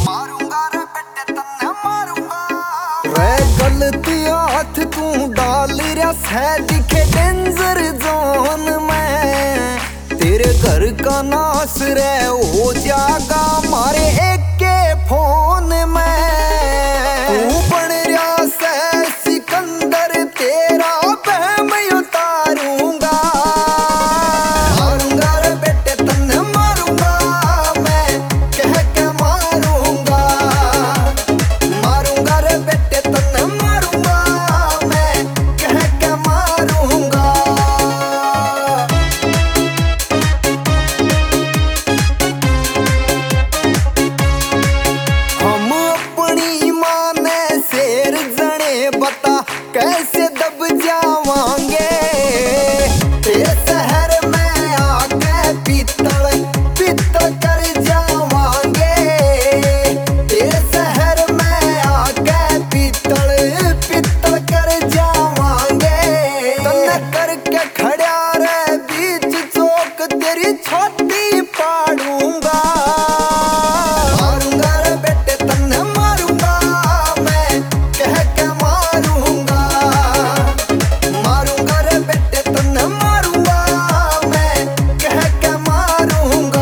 मारूंगा रे बेटे तन्ने मारूंगा। रे गलती हाथ तू डाल रहा है दिखे डेंजर जोन में, तेरे घर का नाश रे हो जाएगा मारे एक के फोन में। तू बन रहा से सिकंदर तेरा बहम उतारूंगा। मारूंगा रे बेटे तन्ने मारूंगा, मैं कह के मारूंगा। मारूंगा रे बेटे तन्ने मारूंगा, मैं कह के मारूंगा। हम अपनी माँ ने शेर जने बता कैसे दब जावांगे। तेरे शहर में आके पीतल पीतल कर जावांगे। तेरे शहर में आके पीतल पीतल कर जावांगे। तन्ने करके खड़ा रे बीच चौक तेरी छाती पाड़ूंगा। मारूंगा रे बेटे तन्ने मारूंगा, मैं कह के मारूंगा। मारूंगा रे बेटे तन्ने मारूंगा, मैं कह के मारूंगा।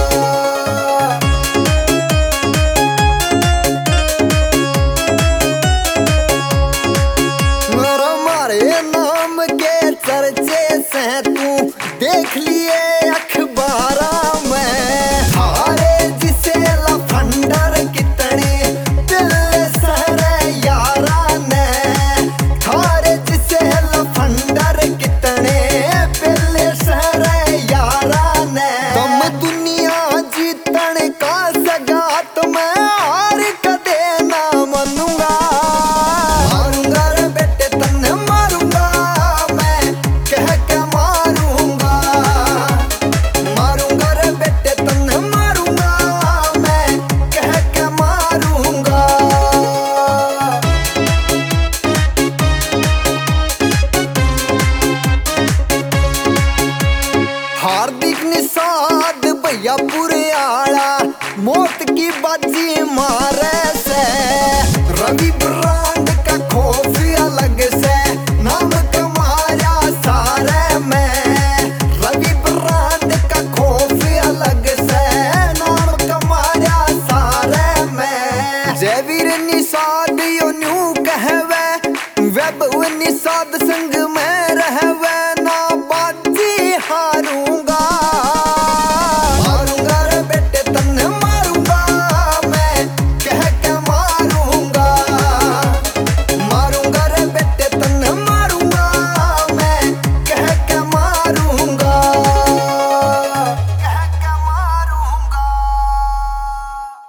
मेरा मारे नाम के चर्चे से तू देख लिए अखबारा में। हारे जिसे लफंडर कितने दिल सहरे यारा ने। हारे जिसे लफंडर कितने दिल सहरे यारा ने। तुम दुनिया जीतने का सगात मैं हार कदे ना मनूंगा। मारूंगा रे बेटे तन्ने मारूंगा, मैं कह के मारूंगा। मारूंगा रे बेटे तन्ने मारूंगा, मैं कह के मारूंगा। हार्दिक निषाद भैया पूरे आड़ा मौत की बाजी मारे से। रवि